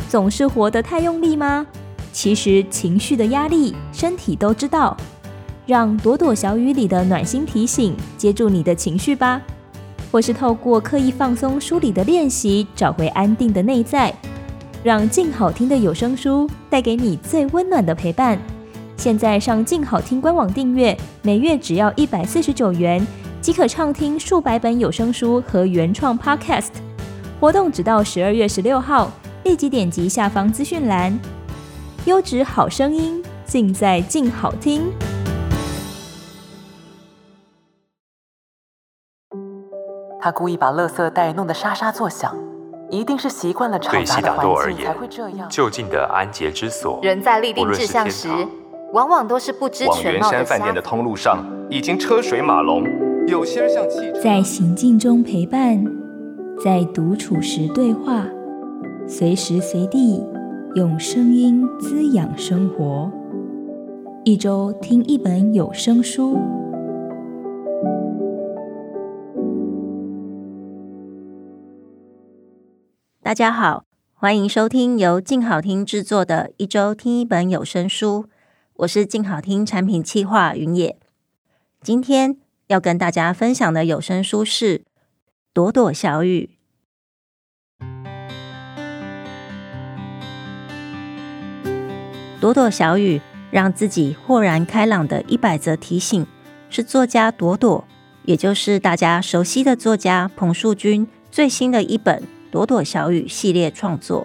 总是活得太用力吗？其实情绪的压力，身体都知道。让朵朵小雨里的暖心提醒接住你的情绪吧，或是透过刻意放松梳理的练习，找回安定的内在。让静好听的有声书带给你最温暖的陪伴。现在上静好听官网订阅，每月只要149元，即可畅听数百本有声书和原创 Podcast。 活动直到12月16号，立即点击下方资讯栏。优质好声音，尽在静好听。 他故意把垃圾袋弄得沙沙作响，一定是习惯了嘈杂的环境才会这样。 就近的安洁之所， 人在立定志向时，往往都是不知全貌的。 往圆山饭店的通路上已经车水马龙，有些人像汽车。 在行进中陪伴，在独处时对话，随时随地用声音滋养生活。一周听一本有声书。 大家好，欢迎收听由静好听制作的一周听一本有声书，我是静好听产品企划云野。今天要跟大家分享的有声书是《朵朵小雨》。朵朵小雨让自己豁然开朗的100则提醒，是作家朵朵，也就是大家熟悉的作家彭树君最新的一本朵朵小雨系列创作。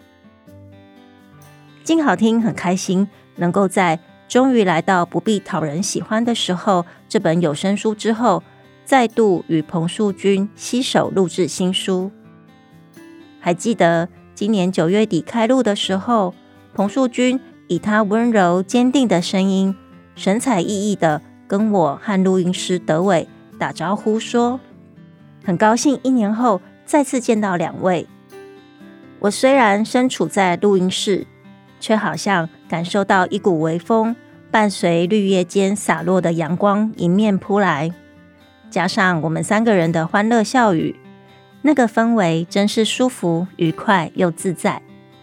静好听很开心能够在终于来到不必讨人喜欢的时候这本有声书之后，再度与彭树君携手录制新书。还记得今年9月底开录的时候，彭树君以他温柔坚定的声音，神采奕奕的跟我和录音师德伟打招呼说，很高兴1年后再次见到2位。我虽然身处在录音室，却好像感受到一股微风，伴随绿叶间洒落的阳光迎面扑来，加上我们3个人的欢乐笑语，那个氛围真是舒服、愉快又自在。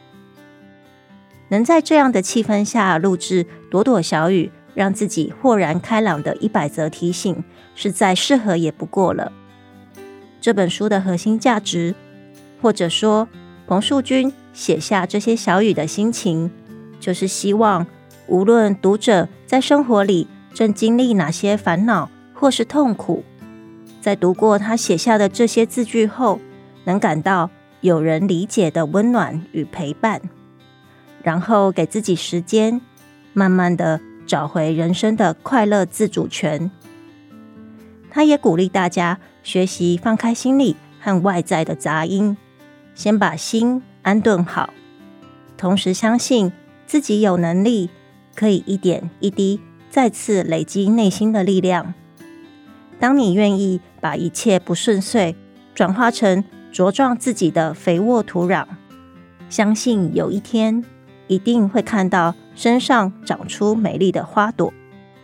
能在这样的气氛下录制朵朵小雨，让自己豁然开朗的100则提醒，是再适合也不过了。这本书的核心价值，或者说彭树君写下这些小雨的心情，就是希望无论读者在生活里正经历哪些烦恼或是痛苦，在读过他写下的这些字句后，能感到有人理解的温暖与陪伴，然后给自己时间，慢慢的找回人生的快乐自主权。他也鼓励大家学习放开心里和外在的杂音，先把心安顿好，同时相信自己有能力，可以一点一滴再次累积内心的力量。当你愿意把一切不顺遂转化成茁壮自己的肥沃土壤，相信有一天一定会看到身上长出美丽的花朵。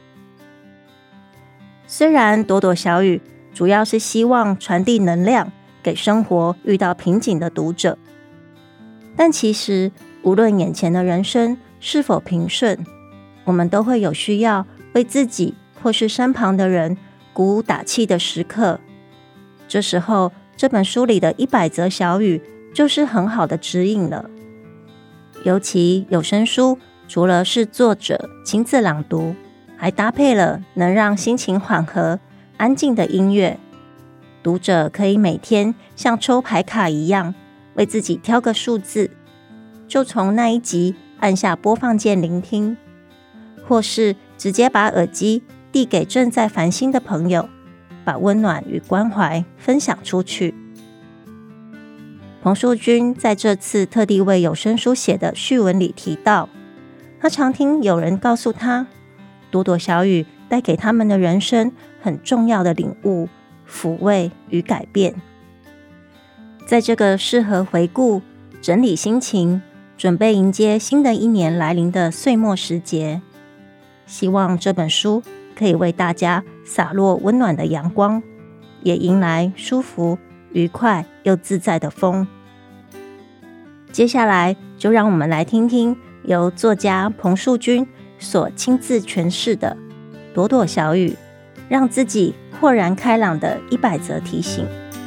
虽然朵朵小雨主要是希望传递能量给生活遇到瓶颈的读者，但其实无论眼前的人生是否平顺，我们都会有需要为自己或是身旁的人鼓舞打气的时刻。这时候这本书里的100则小语就是很好的指引了。尤其有声书除了是作者亲自朗读，还搭配了能让心情缓和、安静的音乐。读者可以每天像抽牌卡一样，为自己挑个数字，就从那一集按下播放键聆听，或是直接把耳机递给正在烦心的朋友，把温暖与关怀分享出去。彭树君在这次特地为有声书写的序文里提到，他常听有人告诉他，朵朵小雨带给他们的人生很重要的领悟、抚慰与改变。在这个适合回顾、整理心情、准备迎接新的1年来临的岁末时节，希望这本书可以为大家洒落温暖的阳光，也迎来舒服、愉快又自在的风。 接下来就让我们来听听由作家彭树君所亲自诠释的《朵朵小雨》，让自己豁然开朗的100则提醒。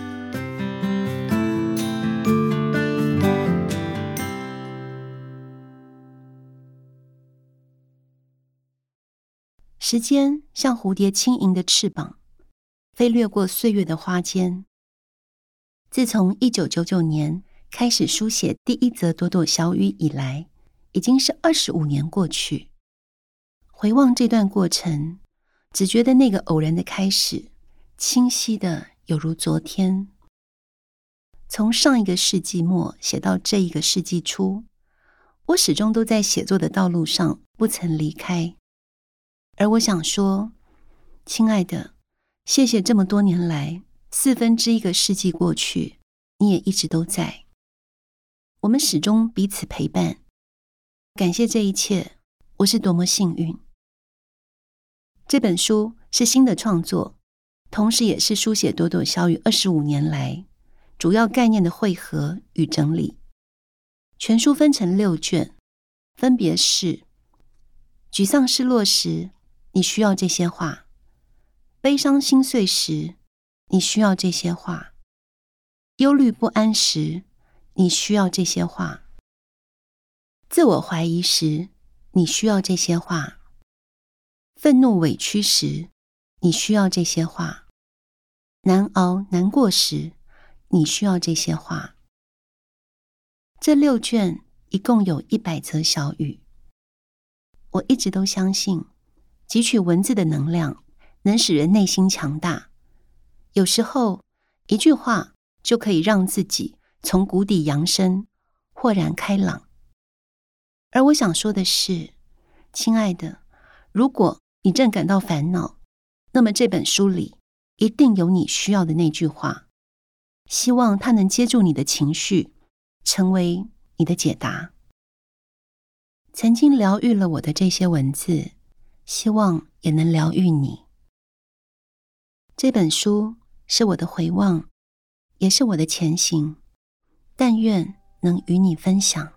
时间像蝴蝶轻盈的翅膀，飞掠过岁月的花间。自从1999年开始书写第1则朵朵小雨以来，已经是25年过去。回望这段过程，只觉得那个偶然的开始，清晰的有如昨天。从上一个世纪末写到这一个世纪初，我始终都在写作的道路上不曾离开。而我想说，亲爱的，谢谢这么多年来1/4个世纪过去，你也一直都在。我们始终彼此陪伴，感谢这一切，我是多么幸运。这本书是新的创作，同时也是书写朵朵小雨25年来主要概念的汇合与整理。全书分成6卷，分别是：沮丧失落时，你需要这些话；悲伤心碎时，你需要这些话；忧虑不安时，你需要这些话；自我怀疑时，你需要这些话；愤怒委屈时，你需要这些话；难熬难过时，你需要这些话。这6卷一共有100则小语。我一直都相信，汲取文字的能量能使人内心强大。有时候，一句话就可以让自己从谷底扬升，豁然开朗。而我想说的是，亲爱的，如果你正感到烦恼，那么这本书里一定有你需要的那句话。希望它能接住你的情绪，成为你的解答。曾经疗愈了我的这些文字，希望也能疗愈你。这本书是我的回望，也是我的前行，但愿能与你分享。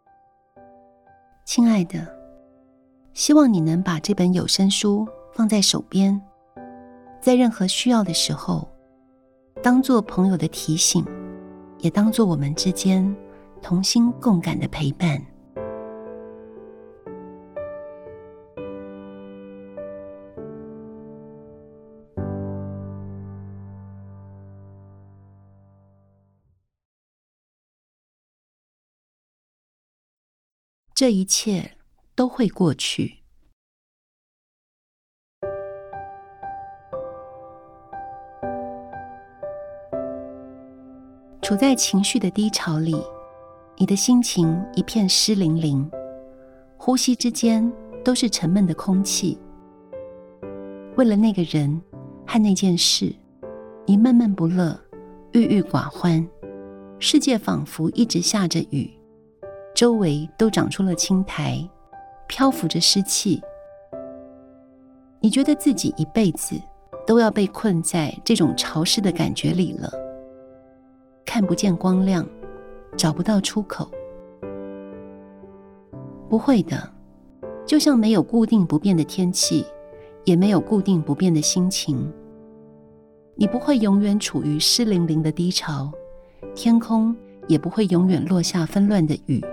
亲爱的，希望你能把这本有声书放在手边，在任何需要的时候，当作朋友的提醒，也当作我们之间同心共感的陪伴。这一切都会过去。处在情绪的低潮里，你的心情一片湿淋淋，呼吸之间都是沉闷的空气。为了那个人和那件事，你闷闷不乐，郁郁寡欢，世界仿佛一直下着雨，周围都长出了青苔，漂浮着湿气。你觉得自己一辈子都要被困在这种潮湿的感觉里了，看不见光亮，找不到出口。不会的，就像没有固定不变的天气，也没有固定不变的心情。你不会永远处于湿淋淋的低潮，天空也不会永远落下纷乱的雨。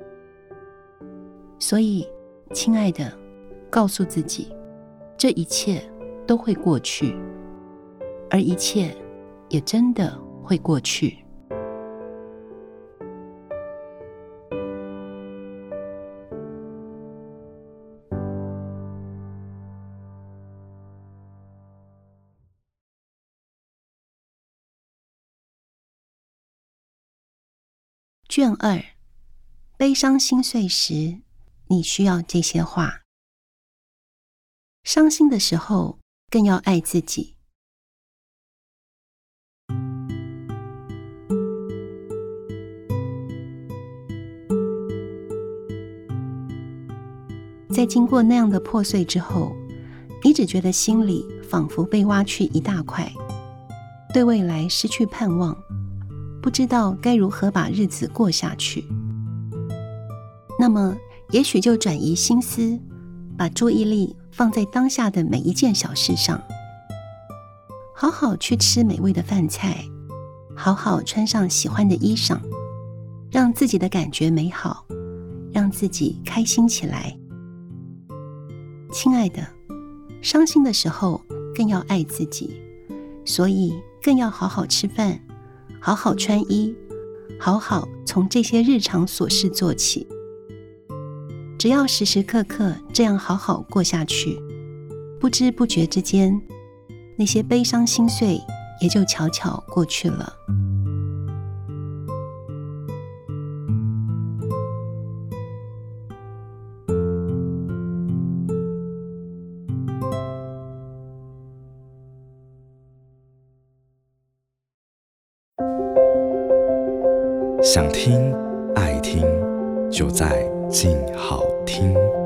所以，亲爱的，告诉自己，这一切都会过去，而一切也真的会过去。卷2，悲伤心碎时，你需要这些话。伤心的时候，更要爱自己。在经过那样的破碎之后，你只觉得心里仿佛被挖去一大块，对未来失去盼望，不知道该如何把日子过下去。 那么也许就转移心思，把注意力放在当下的每一件小事上，好好去吃美味的饭菜，好好穿上喜欢的衣裳，让自己的感觉美好，让自己开心起来。亲爱的，伤心的时候更要爱自己，所以更要好好吃饭，好好穿衣，好好从这些日常琐事做起。只要时时刻刻这样好好过下去，不知不觉之间，那些悲伤心碎也就悄悄过去了。 想听爱听，就在静好听。